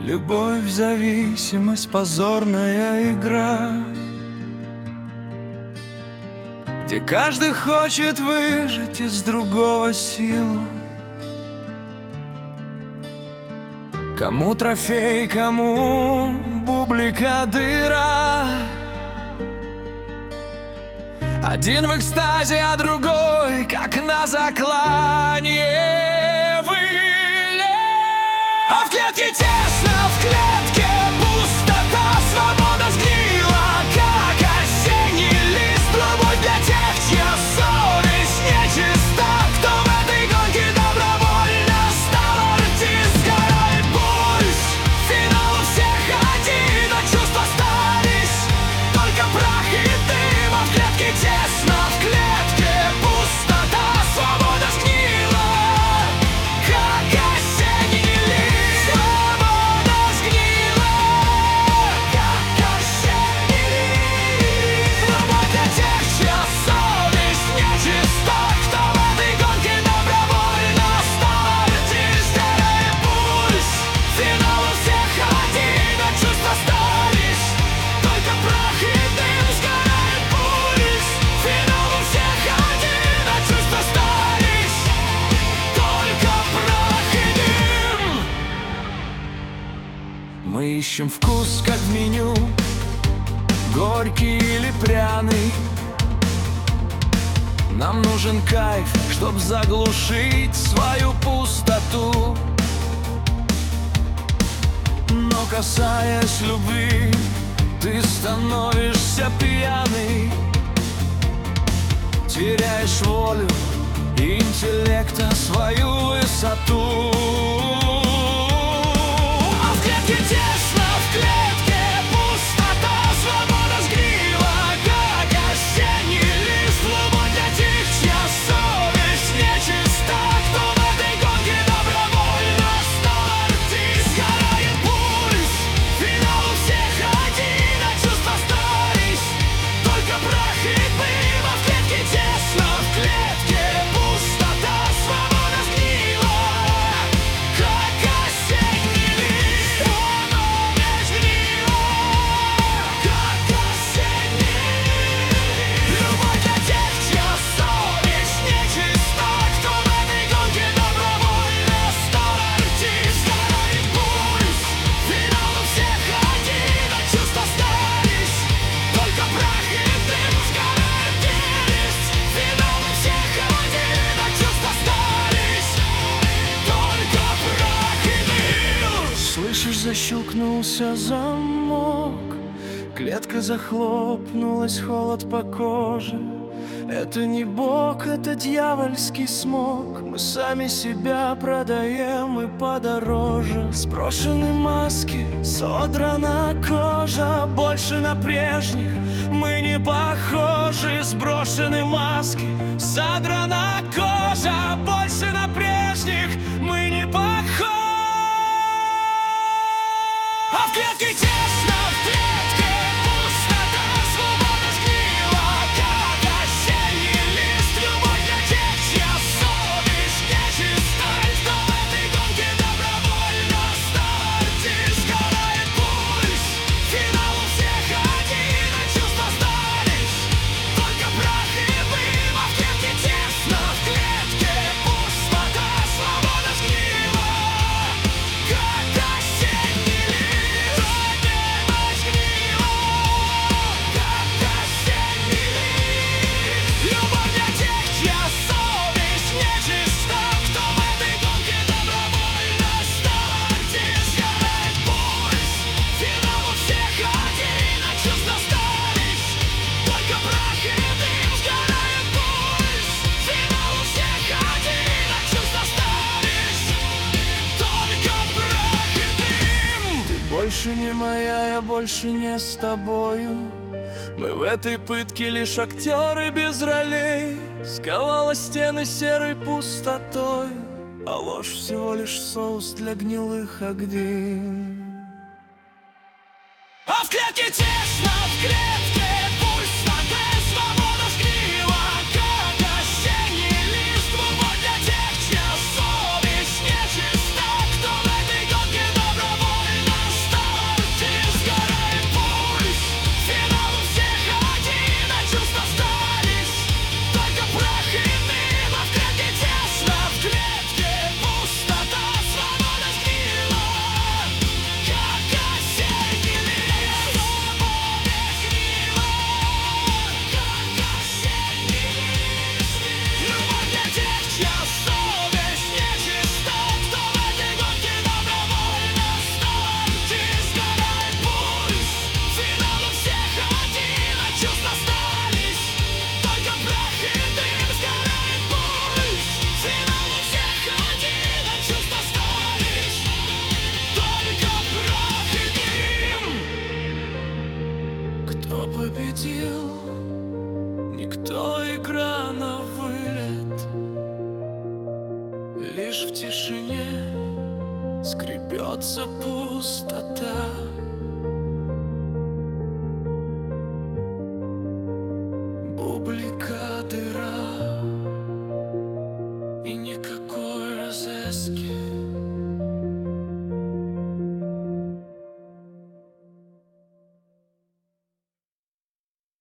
Любовь, зависимость, позорная игра, где каждый хочет выжать из другого силу. Кому трофей, кому бублика дыра. Один в экстазе, а другой, как на заклание, вылет. А в клетке тесно, в клетке пустота, свобода сгнила, как осенний лист. Любовь для тех, чья совесть нечиста, кто в этой гонке добровольно стал артист. Сгорает пульс, финал у всех один, а чувства остались только прах и дым. А в клетке тесно, в клетке пустота, свобода сгнила, как осенний лист. Свобода сгнила, как осенний лист. Любовь для тех, чья совесть нечиста, кто в этой гонке добровольно стал артист. Сгорает пульс, финал у всех один, а чувства остались только прах и дым. Сгорает пульс, финал у всех один, а чувства остались только прах и дым. Мы ищем вкус, как в меню, горький или пряный. Нам нужен кайф, чтоб заглушить свою пустоту. Но касаясь любви, ты становишься пьяный, теряешь волю и интеллекта свою высоту. А в клетке тесно, в клетке пустота, свобода сгнила, как осенний лист. Любовь для тех, чья совесть нечиста, кто в этой гонке добровольно стал артист. Сгорает пульс, финал у всех один, а чувства остались только прах и дым. А в клетке тесно, в клетке пустота, свобода сгнила, как осенний лист. Свобода сгнила, как осенний лист. Любовь для тех, чья совесть нечиста, кто в этой гонке добровольно стал артист. Сгорает пульс, финал у всех один, а чувства остались только прах и дым. Сгорает пульс, финал у всех один, а чувства остались только прах и дым. Слышишь, защелкнулся замок, клетка захлопнулась, холод по коже. Это не Бог, это дьявольский смог. Мы сами себя продаем и подороже. Сброшены маски, содрана кожа, больше на прежних мы не похожи. Сброшены маски, содрана кожа, больше на прежних мы не похожи. А в клетке тесно, в клетке пустота, свобода сгнила, как осенний лист. Любовь для тех, чья совесть нечиста, кто в этой гонке добровольно стал артист. Сгорает пульс, финал у всех один, а чувства остались только прах и дым. А в клетке тесно, в клетке пустота, свобода сгнила, как осенний лист. Свобода сгнила, как осенний лист. Любовь для тех, чья совесть нечиста, кто в этой гонке добровольно стал артист. Сгорает пульс, финал у всех один, а чувства остались только прах и дым. Сгорает пульс, финал у всех один, а чувства остались только прах и дым. Ты больше не моя, я больше не с тобою. Мы в этой пытке лишь актеры без ролей. Сковала стены серой пустотой, а ложь всего лишь соус для гнилых огней. А в клетке тесно, в клетке пустота, свобода сгнила, как осенний лист. Любовь для тех, чья совесть нечиста, кто в этой гонке добровольно победил, никто, игра на вылет. Лишь в тишине скребется пустота. Бублика дыра и никакой розетки.